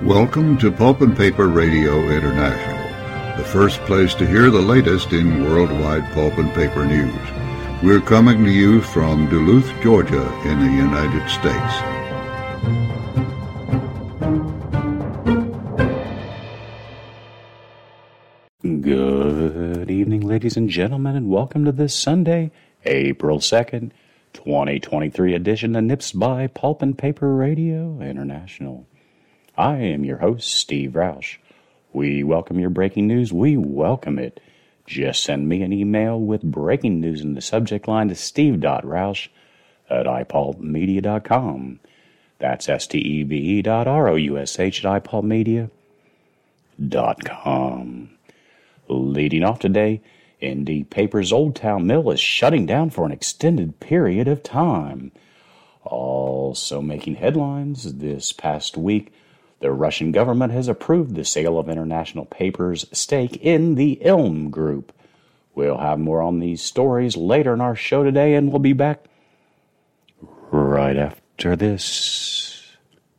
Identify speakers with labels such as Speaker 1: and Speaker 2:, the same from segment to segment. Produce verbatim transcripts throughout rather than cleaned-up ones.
Speaker 1: Welcome to Pulp and Paper Radio International, the first place to hear the latest in worldwide pulp and paper news. We're coming to you from Duluth, Georgia, in the United States.
Speaker 2: Good evening, ladies and gentlemen, and welcome to this Sunday, April second, twenty twenty-three edition of Nips by Pulp and Paper Radio International. I am your host, Steve Roush. We welcome your breaking news. We welcome it. Just send me an email with breaking news in the subject line to steve.roush at i pulp media dot com. That's S T E V E dot R O U S H at i pulp media dot com. Leading off today, Indy Paper's Old Town Mill is shutting down for an extended period of time. Also making headlines this past week, the Russian government has approved the sale of International Paper's stake in the Ilm Group. We'll have more on these stories later in our show today, and we'll be back right after this.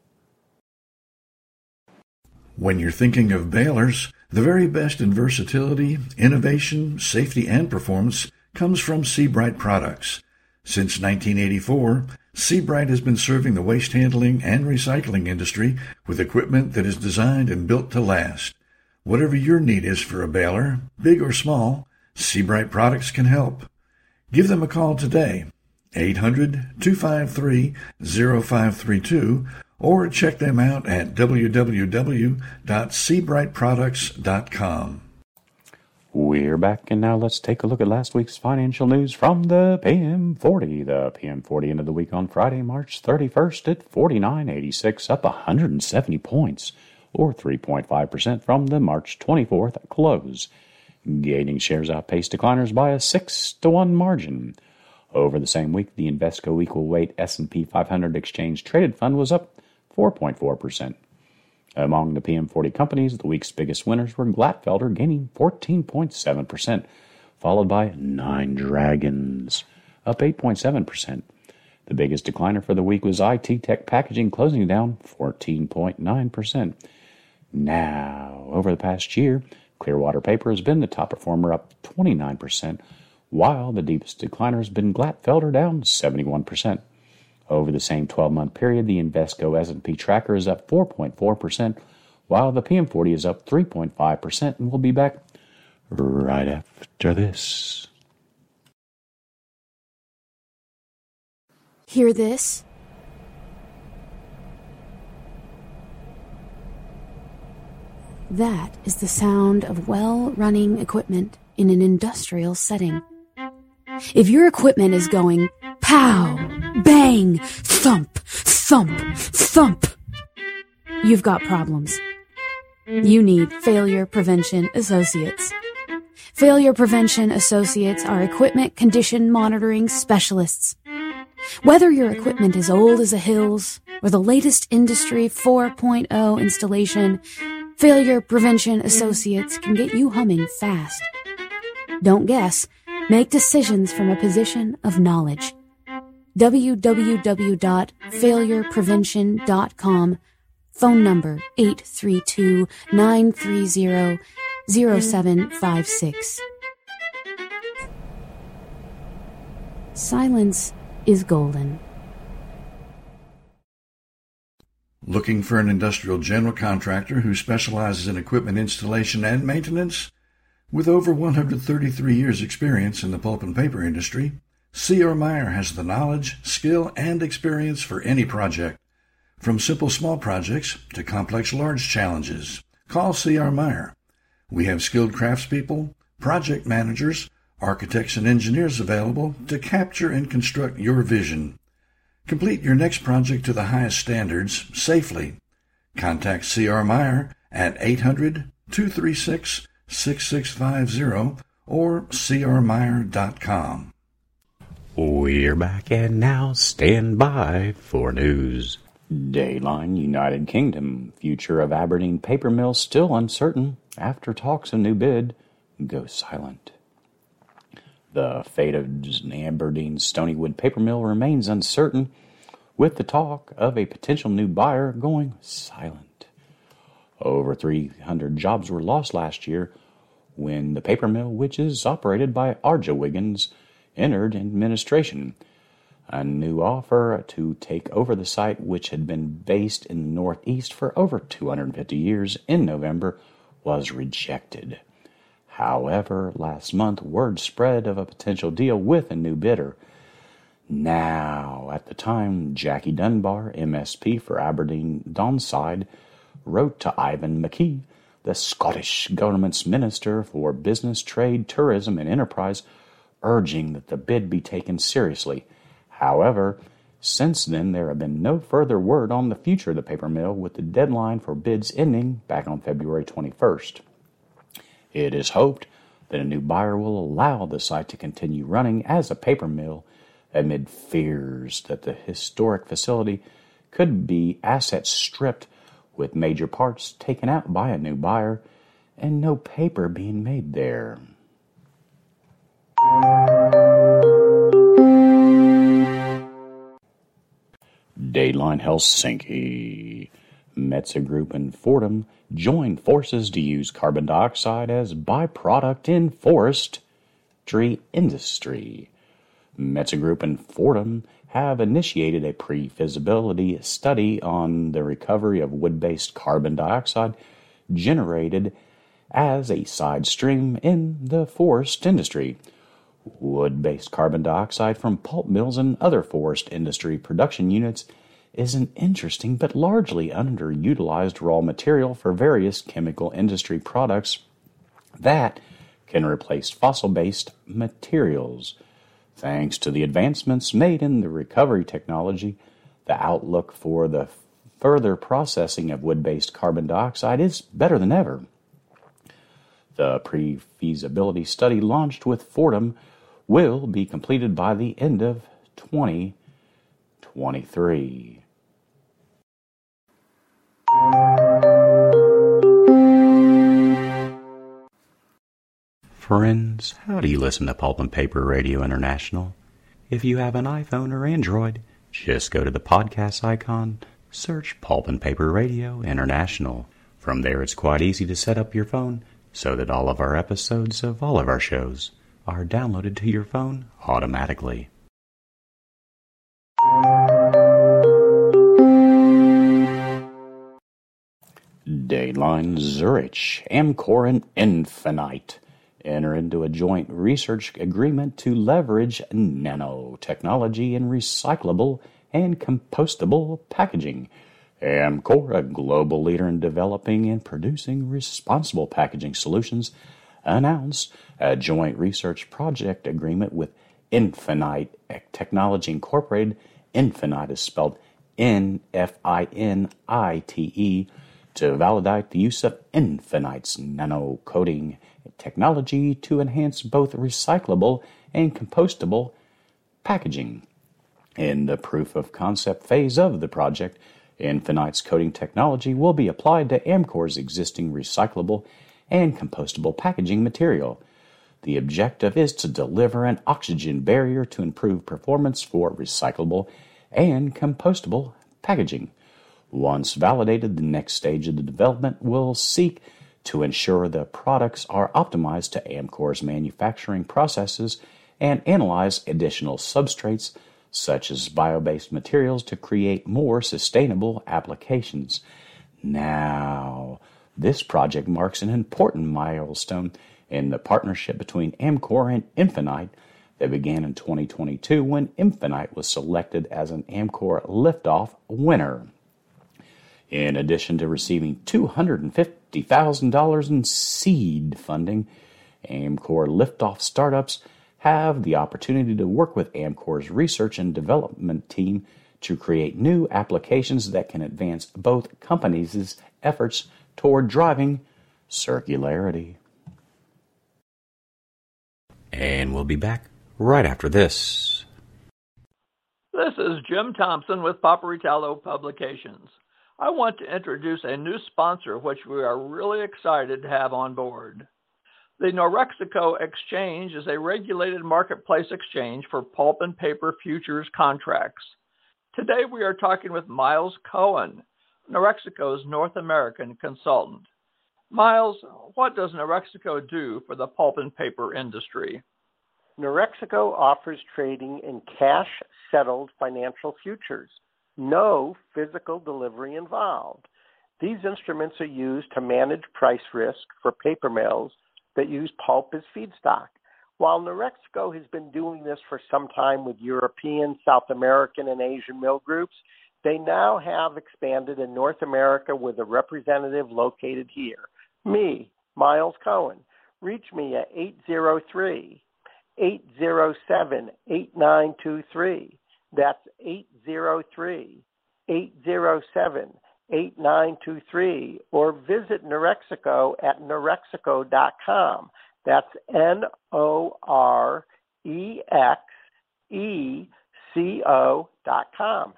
Speaker 3: When you're thinking of balers, the very best in versatility, innovation, safety, and performance comes from Seabright Products. Since nineteen eighty-four, Seabright has been serving the waste handling and recycling industry with equipment that is designed and built to last. Whatever your need is for a baler, big or small, Seabright Products can help. Give them a call today, eight hundred, two five three, zero five three two, or check them out at w w w dot seabright products dot com.
Speaker 2: We're back, and now let's take a look at last week's financial news from the P M forty. The P M forty ended the week on Friday, March thirty-first at forty-nine eighty-six, up one hundred seventy points, or three point five percent from the March twenty-fourth close. Gaining shares outpaced decliners by a six to one margin. Over the same week, the Invesco Equal Weight S and P five hundred Exchange Traded Fund was up four point four percent. Among the P M forty companies, the week's biggest winners were Glatfelter, gaining fourteen point seven percent, followed by Nine Dragons, up eight point seven percent. The biggest decliner for the week was I T Tech Packaging, closing down fourteen point nine percent. Now, over the past year, Clearwater Paper has been the top performer, up twenty-nine percent, while the deepest decliner has been Glatfelter, down seventy-one percent. Over the same twelve-month period, the Invesco S and P tracker is up four point four percent, while the P M forty is up three point five percent, and we'll be back right after this.
Speaker 4: Hear this? That is the sound of well-running equipment in an industrial setting. If your equipment is going pow, bang, thump, thump, thump, you've got problems. You need Failure Prevention Associates. Failure Prevention Associates are equipment condition monitoring specialists. Whether your equipment is old as a hills or the latest Industry four point oh installation, Failure Prevention Associates can get you humming fast. Don't guess. Make decisions from a position of knowledge. w w w dot failure prevention dot com. Phone number eight three two, nine three zero, zero seven five six. Silence is golden.
Speaker 3: Looking for an industrial general contractor who specializes in equipment installation and maintenance? With over one hundred thirty-three years' experience in the pulp and paper industry, C R. Meyer has the knowledge, skill, and experience for any project. From simple small projects to complex large challenges, call C R. Meyer. We have skilled craftspeople, project managers, architects, and engineers available to capture and construct your vision. Complete your next project to the highest standards safely. Contact C R. Meyer at eight hundred, two three six, six six five zero or c r meyer dot com.
Speaker 2: We're back, and now stand by for news. Dayline, United Kingdom. Future of Aberdeen paper mill still uncertain after talks of new bid go silent. The fate of Aberdeen's Stonywood paper mill remains uncertain, with the talk of a potential new buyer going silent. Over three hundred jobs were lost last year when the paper mill, which is operated by Arja Wiggins, entered administration. A new offer to take over the site, which had been based in the Northeast for over two hundred fifty years, in November, was rejected. However, last month, word spread of a potential deal with a new bidder. Now, at the time, Jackie Dunbar, M S P for Aberdeen Donside, wrote to Ivan McKee, the Scottish government's Minister for Business, Trade, Tourism and Enterprise, urging that the bid be taken seriously. However, since then there have been no further word on the future of the paper mill, with the deadline for bids ending back on February twenty-first. It is hoped that a new buyer will allow the site to continue running as a paper mill amid fears that the historic facility could be assets stripped, with major parts taken out by a new buyer and no paper being made there. Dateline Helsinki. Metsä Group and Fortum joined forces to use carbon dioxide as byproduct in forestry industry. Metsä Group and Fortum have initiated a pre-feasibility study on the recovery of wood-based carbon dioxide generated as a side stream in the forest industry. Wood-based carbon dioxide from pulp mills and other forest industry production units is an interesting but largely underutilized raw material for various chemical industry products that can replace fossil-based materials. Thanks to the advancements made in the recovery technology, the outlook for the further processing of wood-based carbon dioxide is better than ever. The pre-feasibility study launched with Fortum will be completed by the end of twenty twenty-three. Friends, how do you listen to Pulp and Paper Radio International? If you have an iPhone or Android, just go to the podcast icon, search Pulp and Paper Radio International. From there, it's quite easy to set up your phone so that all of our episodes of all of our shows are downloaded to your phone automatically. Dateline Zurich, Amcor and Infinite enter into a joint research agreement to leverage nanotechnology in recyclable and compostable packaging. Amcor, a global leader in developing and producing responsible packaging solutions, announced a joint research project agreement with Infinite Technology Incorporated. Infinite is spelled N F I N I T E, to validate the use of Infinite's nano-coating technology to enhance both recyclable and compostable packaging. In the proof of concept phase of the project, Infinite's coating technology will be applied to Amcor's existing recyclable and compostable packaging material. The objective is to deliver an oxygen barrier to improve performance for recyclable and compostable packaging. Once validated, the next stage of the development will seek to ensure the products are optimized to Amcor's manufacturing processes and analyze additional substrates such as bio-based materials to create more sustainable applications. Now, this project marks an important milestone in the partnership between Amcor and Infinite that began in twenty twenty-two when Infinite was selected as an Amcor Liftoff winner. In addition to receiving two hundred fifty thousand dollars in seed funding, Amcor Liftoff startups have the opportunity to work with Amcor's research and development team to create new applications that can advance both companies' efforts toward driving circularity. And we'll be back right after this.
Speaker 5: This is Jim Thompson with Paperitalo Publications. I want to introduce a new sponsor which we are really excited to have on board. The Norexico Exchange is a regulated marketplace exchange for pulp and paper futures contracts. Today we are talking with Miles Cohen, Norexico's North American consultant. Miles, what does Norexico do for the pulp and paper industry?
Speaker 6: Norexico offers trading in cash-settled financial futures. No physical delivery involved. These instruments are used to manage price risk for paper mills that use pulp as feedstock. While Norexico has been doing this for some time with European, South American, and Asian mill groups, they now have expanded in North America with a representative located here. Me, Miles Cohen. Reach me at eight zero three, eight zero seven, eight nine two three. That's eight zero three, eight zero seven, eight nine two three. Or visit Norexico at norexico dot com. That's N O R E X E C O dot com.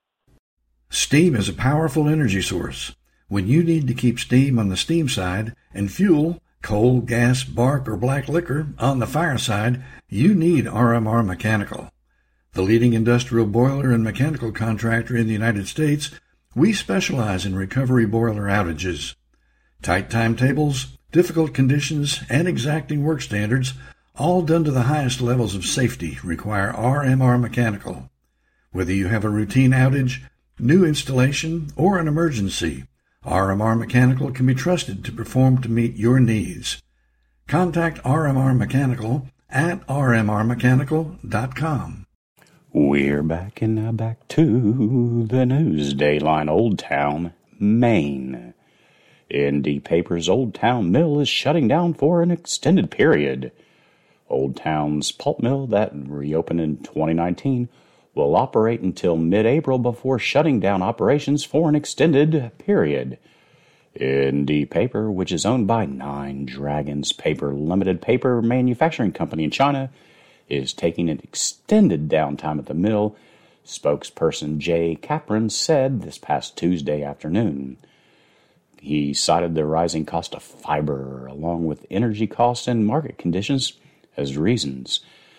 Speaker 3: Steam is a powerful energy source. When you need to keep steam on the steam side and fuel, coal, gas, bark, or black liquor on the fire side, you need R M R Mechanical. The leading industrial boiler and mechanical contractor in the United States, we specialize in recovery boiler outages. Tight timetables, difficult conditions, and exacting work standards, all done to the highest levels of safety, require R M R Mechanical. Whether you have a routine outage, new installation, or an emergency, R M R Mechanical can be trusted to perform to meet your needs. Contact R M R Mechanical at r m r mechanical dot com.
Speaker 2: We're back and now back to the news. Dayline, Old Town, Maine. Indy Paper's Old Town Mill is shutting down for an extended period. Old Town's pulp mill that reopened in twenty nineteen will operate until mid-April before shutting down operations for an extended period. Indy Paper, which is owned by Nine Dragons Paper Limited Paper Manufacturing Company in China, is taking an extended downtime at the mill, spokesperson Jay Capron said this past Tuesday afternoon. He cited the rising cost of fiber, along with energy costs and market conditions, as reasons.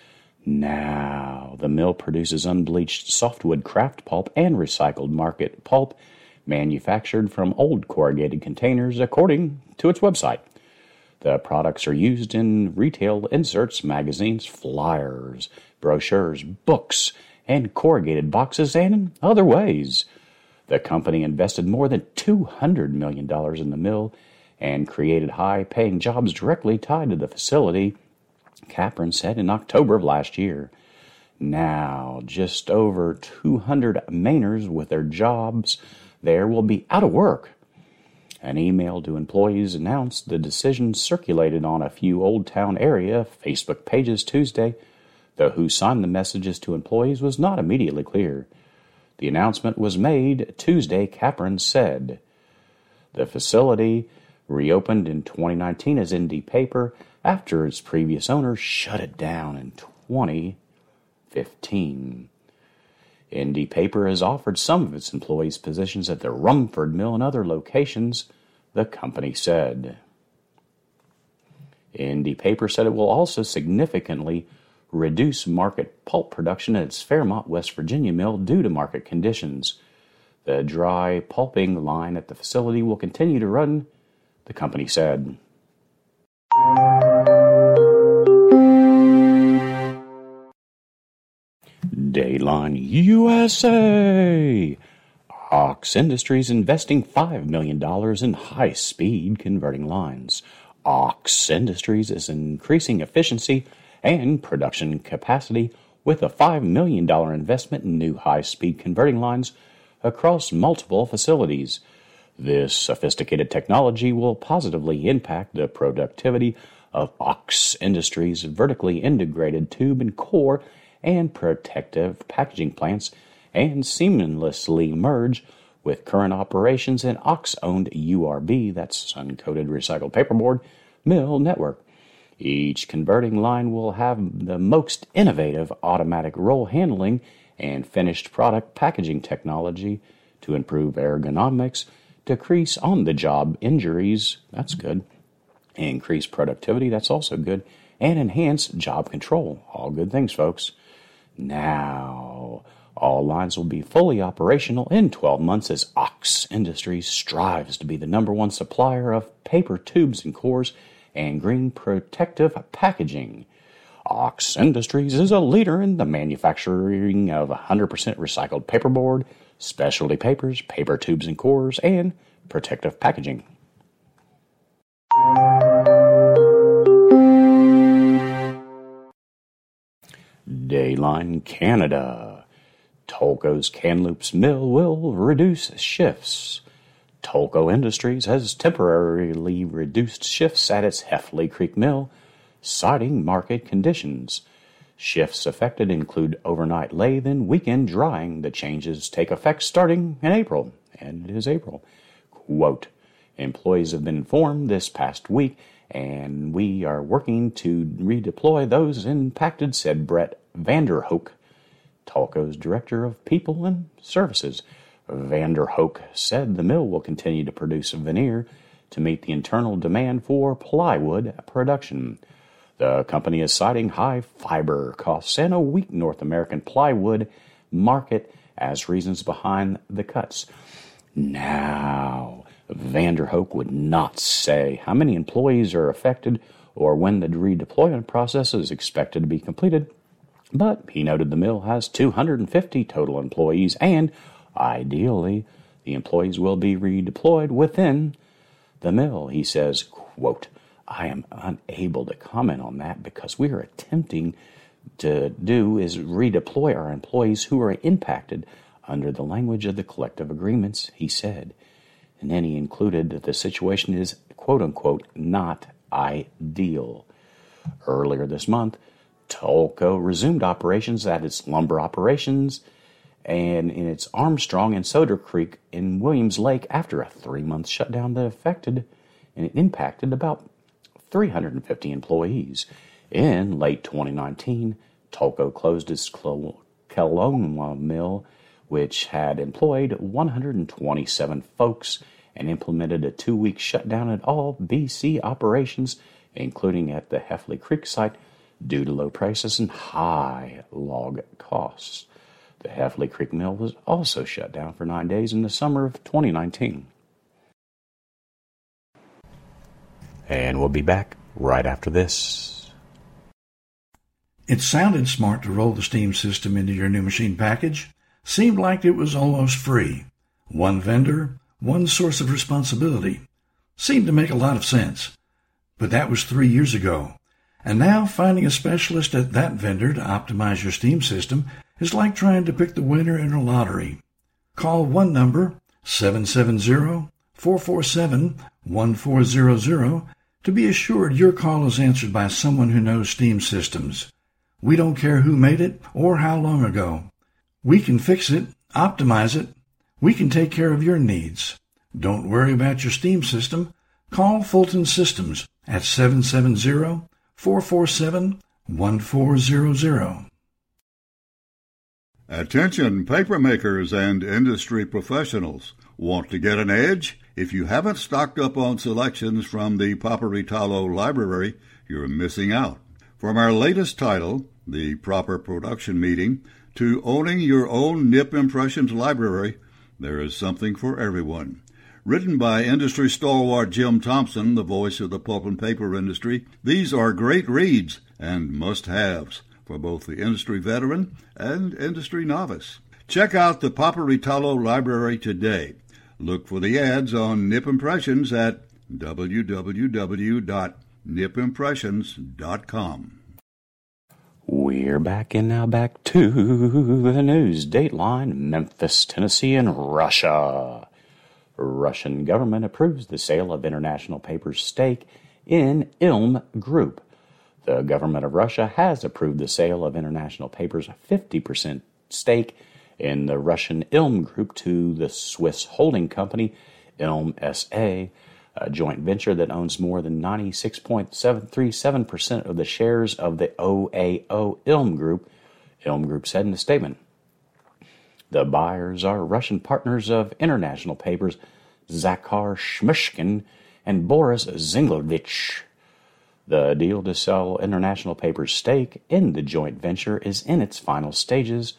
Speaker 2: Now, the mill produces unbleached softwood kraft pulp and recycled market pulp manufactured from old corrugated containers, according to its website. The products are used in retail inserts, magazines, flyers, brochures, books, and corrugated boxes, and in other ways. The company invested more than two hundred million dollars in the mill and created high-paying jobs directly tied to the facility, Capron said in October of last year. Now, just over two hundred Mainers with their jobs there will be out of work. An email to employees announced the decision circulated on a few Old Town area Facebook pages Tuesday, though who signed the messages to employees was not immediately clear. The announcement was made Tuesday, Capron said. The facility reopened in twenty nineteen as Indy Paper after its previous owner shut it down in twenty fifteen. Indy Paper has offered some of its employees positions at the Rumford Mill and other locations, the company said. Indy Paper said it will also significantly reduce market pulp production at its Fairmont, West Virginia mill due to market conditions. The dry pulping line at the facility will continue to run, the company said. Dayline U S A. Ox Industries investing five million dollars in high-speed converting lines. Ox Industries is increasing efficiency and production capacity with a five million dollars investment in new high-speed converting lines across multiple facilities. This sophisticated technology will positively impact the productivity of Ox Industries' vertically integrated tube and core and protective packaging plants and seamlessly merge with current operations in Ox-owned U R B, that's uncoated recycled paperboard, mill network. Each converting line will have the most innovative automatic roll handling and finished product packaging technology to improve ergonomics, decrease on-the-job injuries, that's good, increase productivity, that's also good, and enhance job control. All good things, folks. Now, All lines will be fully operational in twelve months as Ox Industries strives to be the number one supplier of paper tubes and cores and green protective packaging. Ox Industries is a leader in the manufacturing of one hundred percent recycled paperboard, specialty papers, paper tubes and cores, and protective packaging. Dayline Canada. Tolko's Kamloops mill will reduce shifts. Tolko Industries has temporarily reduced shifts at its Heffley Creek mill, citing market conditions. Shifts affected include overnight lathe and weekend drying. The changes take effect starting in April, and it is April. Quote, employees have been informed this past week, and we are working to redeploy those impacted, said Brett Vanderhoek, Tolko's Director of People and Services. Vanderhoek said the mill will continue to produce veneer to meet the internal demand for plywood production. The company is citing high fiber costs and a weak North American plywood market as reasons behind the cuts. Now, Vanderhoek would not say how many employees are affected or when the redeployment process is expected to be completed, but he noted the mill has two hundred fifty total employees and, ideally, the employees will be redeployed within the mill. He says, quote, I am unable to comment on that because we are attempting to do is redeploy our employees who are impacted under the language of the collective agreements, he said. And then he included that the situation is, quote-unquote, not ideal. Earlier this month, Tolko resumed operations at its lumber operations and in its Armstrong and Soda Creek in Williams Lake after a three-month shutdown that affected and it impacted about three hundred fifty employees. In late twenty nineteen, Tolko closed its Kelowna mill, which had employed one hundred twenty-seven folks, and implemented a two-week shutdown at all B C operations, including at the Heffley Creek site, due to low prices and high log costs. The Heffley Creek mill was also shut down for nine days in the summer of twenty nineteen. And we'll be back right after this.
Speaker 3: It sounded smart to roll the steam system into your new machine package. Seemed like it was almost free. One vendor, one source of responsibility. Seemed to make a lot of sense. But that was three years ago. And now finding a specialist at that vendor to optimize your steam system is like trying to pick the winner in a lottery. Call one number, seven seven zero, four four seven, one four zero zero, to be assured your call is answered by someone who knows steam systems. We don't care who made it or how long ago. We can fix it, optimize it. We can take care of your needs. Don't worry about your steam system. Call Fulton Systems at seven seven zero, four four seven, one four zero zero.
Speaker 1: Attention paper makers and industry professionals. Want to get an edge? If you haven't stocked up on selections from the Paperitalo Library, you're missing out. From our latest title, The Proper Production Meeting, to owning your own Nip Impressions library, there is something for everyone. Written by industry stalwart Jim Thompson, the voice of the pulp and paper industry, these are great reads and must-haves for both the industry veteran and industry novice. Check out the Paperitalo Library today. Look for the ads on Nip Impressions at w w w dot nip impressions dot com.
Speaker 2: We're back and now back to the news. Dateline, Memphis, Tennessee, and Russia. Russian government approves the sale of International Paper's stake in Ilm Group. The government of Russia has approved the sale of International Paper's fifty percent stake in the Russian Ilm Group to the Swiss holding company Ilm S A, a joint venture that owns more than ninety-six point seven three seven percent of the shares of the O A O Ilm Group, Ilm Group said in a statement. The buyers are Russian partners of International Paper's Zakhar Shmishkin and Boris Zinglovich. The deal to sell International Paper's stake in the joint venture is in its final stages,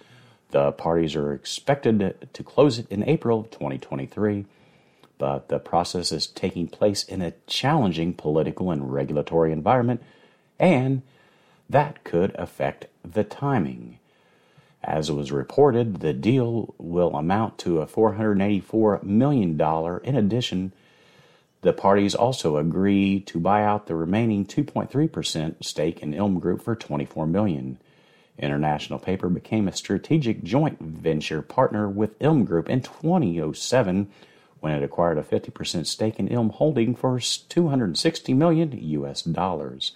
Speaker 2: The parties are expected to close it in April of twenty twenty-three, but the process is taking place in a challenging political and regulatory environment, and that could affect the timing. As was reported, the deal will amount to a four hundred eighty-four million dollars. In addition, the parties also agree to buy out the remaining two point three percent stake in Ilm Group for twenty-four million dollars. International Paper became a strategic joint venture partner with Ilm Group in twenty oh seven when it acquired a fifty percent stake in Ilm Holding for two hundred sixty million U S dollars.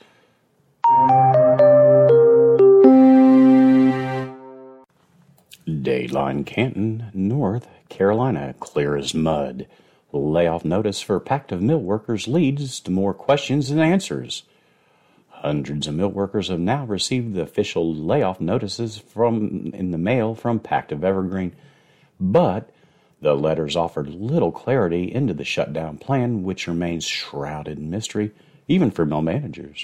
Speaker 2: Dateline Canton, North Carolina, clear as mud. Layoff notice for Pactiv mill workers leads to more questions than answers. Hundreds of mill workers have now received the official layoff notices from in the mail from Pactiv Evergreen, but the letters offered little clarity into the shutdown plan, which remains shrouded in mystery, even for mill managers.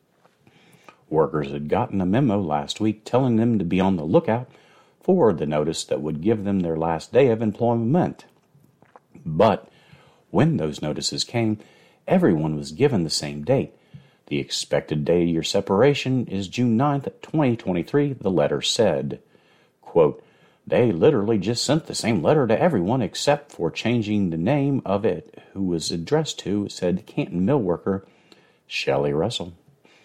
Speaker 2: Workers had gotten a memo last week telling them to be on the lookout for the notice that would give them their last day of employment. But when those notices came, everyone was given the same date. The expected date of your separation is June ninth, twenty twenty-three, the letter said. Quote, they literally just sent the same letter to everyone except for changing the name of it who was addressed to, said Canton mill worker Shelley Russell.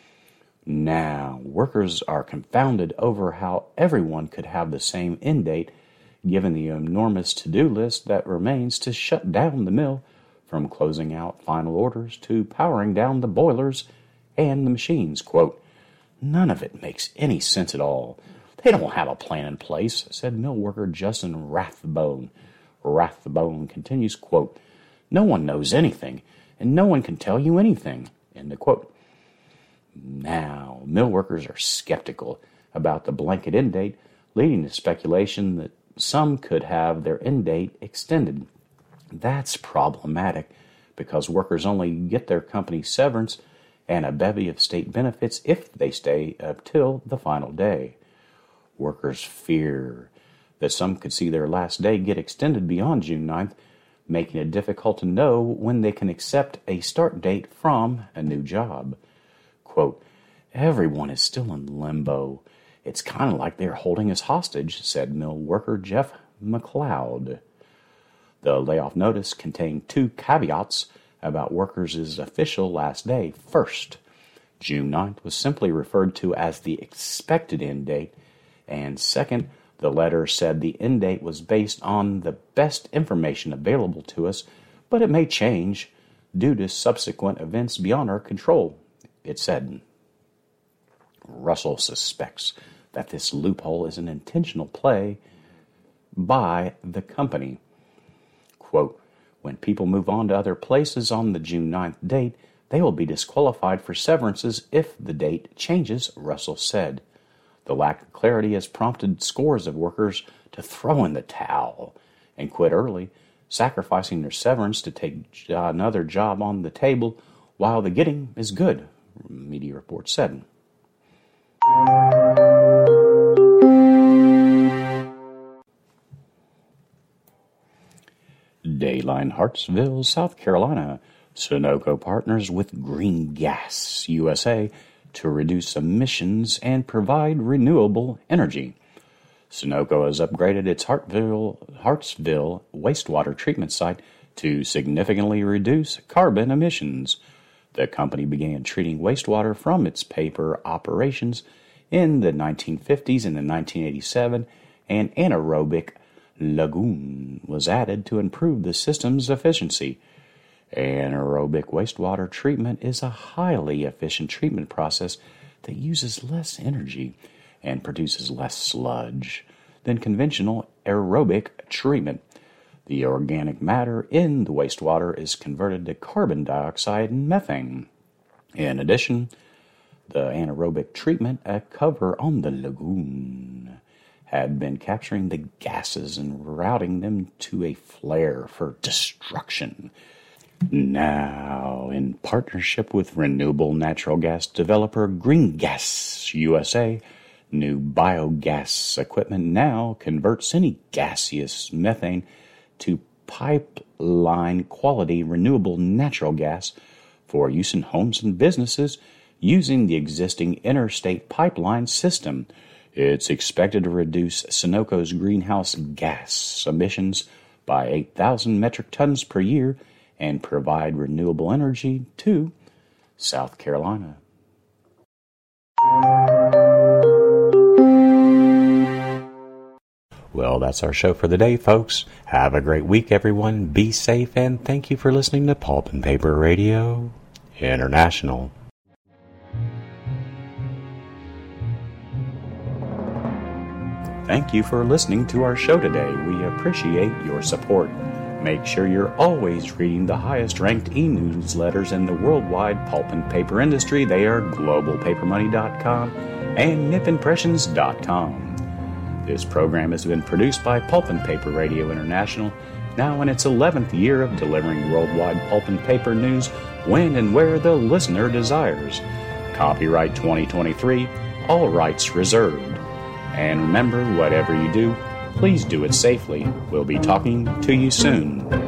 Speaker 2: Now, workers are confounded over how everyone could have the same end date given the enormous to-do list that remains to shut down the mill, from closing out final orders to powering down the boilers and the machines. Quote, none of it makes any sense at all. They don't have a plan in place, said mill worker Justin Rathbone. Rathbone continues, quote, no one knows anything, and no one can tell you anything, end of quote. Now, mill workers are skeptical about the blanket end date, leading to speculation that some could have their end date extended. That's problematic because workers only get their company severance and a bevy of state benefits if they stay up till the final day. Workers fear that some could see their last day get extended beyond June ninth, making it difficult to know when they can accept a start date from a new job. Quote, everyone is still in limbo. It's kind of like they're holding us hostage, said mill worker Jeff McLeod. The layoff notice contained two caveats about workers' official last day. First, June ninth was simply referred to as the expected end date, and second, the letter said the end date was based on the best information available to us, but it may change due to subsequent events beyond our control, it said. Russell suspects that this loophole is an intentional play by the company. Quote, when people move on to other places on the June ninth date, they will be disqualified for severances if the date changes, Russell said. The lack of clarity has prompted scores of workers to throw in the towel and quit early, sacrificing their severance to take another job on the table while the getting is good, media reports said. Dayline Hartsville, South Carolina. Sunoco partners with Green Gas U S A to reduce emissions and provide renewable energy. Sunoco has upgraded its Hartsville, Hartsville wastewater treatment site to significantly reduce carbon emissions. The company began treating wastewater from its paper operations in the nineteen fifties and in nineteen eighty-seven, and anaerobic lagoon was added to improve the system's efficiency. Anaerobic wastewater treatment is a highly efficient treatment process that uses less energy and produces less sludge than conventional aerobic treatment. The organic matter in the wastewater is converted to carbon dioxide and methane. In addition, the anaerobic treatment at cover on the lagoon had been capturing the gases and routing them to a flare for destruction. Now, in partnership with renewable natural gas developer Green Gas U S A, New biogas equipment now converts any gaseous methane to pipeline quality renewable natural gas for use in homes and businesses using the existing interstate pipeline system. It's expected to reduce Sunoco's greenhouse gas emissions by eight thousand metric tons per year and provide renewable energy to South Carolina. Well, that's our show for the day, folks. Have a great week, everyone. Be safe, and thank you for listening to Pulp and Paper Radio International. Thank you for listening to our show today. We appreciate your support. Make sure you're always reading the highest-ranked e-newsletters in the worldwide pulp and paper industry. They are global paper money dot com and nip impressions dot com. This program has been produced by Pulp and Paper Radio International, now in its eleventh year of delivering worldwide pulp and paper news when and where the listener desires. Copyright twenty twenty-three, all rights reserved. And remember, whatever you do, please do it safely. We'll be talking to you soon.